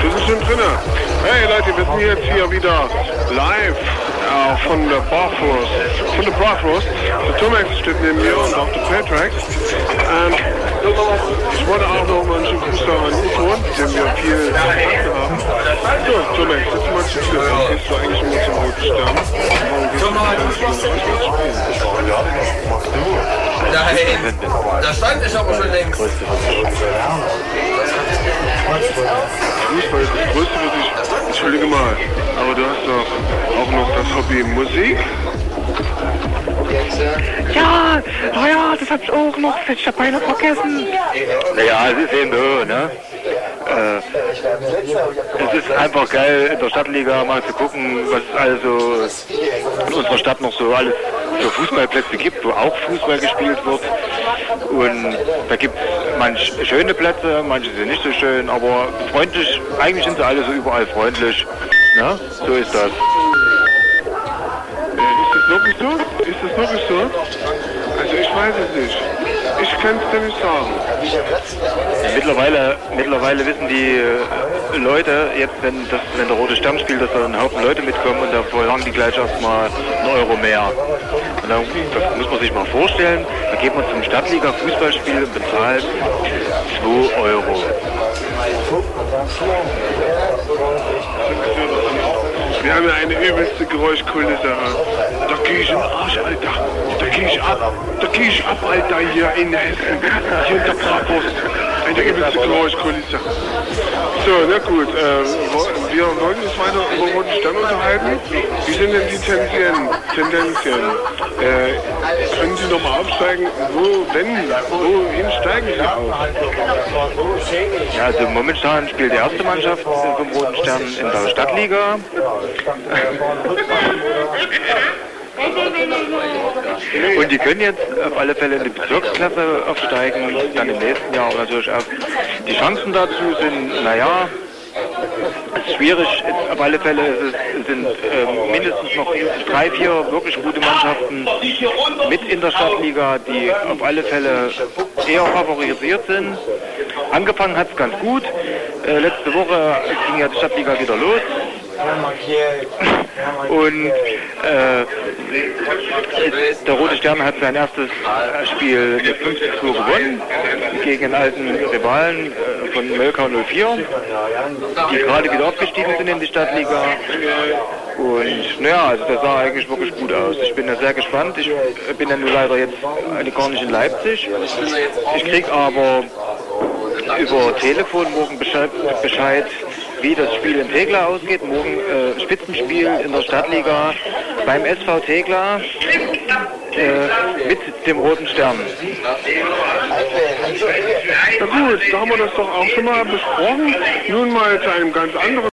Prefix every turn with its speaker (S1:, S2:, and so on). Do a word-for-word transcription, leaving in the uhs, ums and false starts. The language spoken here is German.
S1: Das ist schon drin. Hey Leute, wir sind jetzt hier wieder live äh, von der Bratwurst. Von der Bratwurst. Der Tomax steht neben mir und auch der Patrax. Ähm, ich wollte auch noch mal einen schönen Gruß da an Uton, den wir viel verpasst haben. So, Tomax, jetzt mal zu dir. Warum gehst du eigentlich immer zum Roten Stern? Warum gehst du nicht zum Spielen?
S2: Nein, der Stand ist aber schon längst.
S1: Fußball ist das Größte, was ich... Entschuldige mal, aber du hast doch auch noch das Hobby Musik?
S3: Ja, oh ja, das hab ich auch noch. Ich hab beinahe vergessen.
S4: Naja, es ist eben so, ne? Äh, es ist einfach geil, in der Stadtliga mal zu gucken, was also in unserer Stadt noch so alles für Fußballplätze gibt, wo auch Fußball gespielt wird. Und da gibt es manche schöne Plätze, manche sind nicht so schön, aber freundlich, eigentlich sind sie alle so überall freundlich. Ne? So ist das.
S1: Ist das wirklich so? Ist das wirklich so? Also ich weiß es nicht. Ich kann es dir nicht sagen.
S4: Ja, mittlerweile, mittlerweile wissen die äh, Leute, jetzt wenn, das, wenn der Rote Stern spielt, dass da ein Haufen Leute mitkommen und da verlangen die gleich erstmal einen Euro mehr. Und dann das muss man sich mal vorstellen, da geht man zum Stadtliga-Fußballspiel und bezahlt zwei Euro.
S1: Wir haben ja eine übelste Geräuschkulisse. Da gehe ich in den Arsch, Alter. Da gehe ich ab. Da gehe ich ab, Alter, hier in Hessen. Hier in der Bratwurst. Eine übelste Geräuschkulisse. So, na gut. Äh, wir wollten uns weiter über Roten Stern unterhalten. Wie sind denn die Tendenzen? Tendenzen? Äh, können Sie nochmal aufsteigen? Wo, wenn? Wohin steigen Sie auf?
S4: Ja, also momentan spielt die erste Mannschaft vom Roten Stern in der Stadtliga. Und die können jetzt auf alle Fälle in die Bezirksklasse aufsteigen, dann im nächsten Jahr natürlich auch. Die Chancen dazu sind, naja, es ist schwierig, auf alle Fälle es sind äh, mindestens noch drei, vier wirklich gute Mannschaften mit in der Stadtliga, die auf alle Fälle eher favorisiert sind. Angefangen hat es ganz gut, äh, letzte Woche ging ja die Stadtliga wieder los. Und äh, der Rote Stern hat sein erstes Spiel mit fünf zu zwei gewonnen gegen einen alten Rivalen äh, von Mölkau null vier, die gerade wieder aufgestiegen sind in die Stadtliga. Und naja, also das sah eigentlich wirklich gut aus. Ich bin ja sehr gespannt. Ich bin ja nur leider jetzt gar nicht in Leipzig. Ich krieg aber über Telefon morgen Bescheid, Bescheid wie das Spiel in Tegla ausgeht. Morgen äh, Spitzenspiel in der Stadtliga beim S V Tegla äh, mit dem Roten Stern.
S1: Na gut, da haben wir das doch auch schon mal besprochen. Nun mal zu einem ganz anderen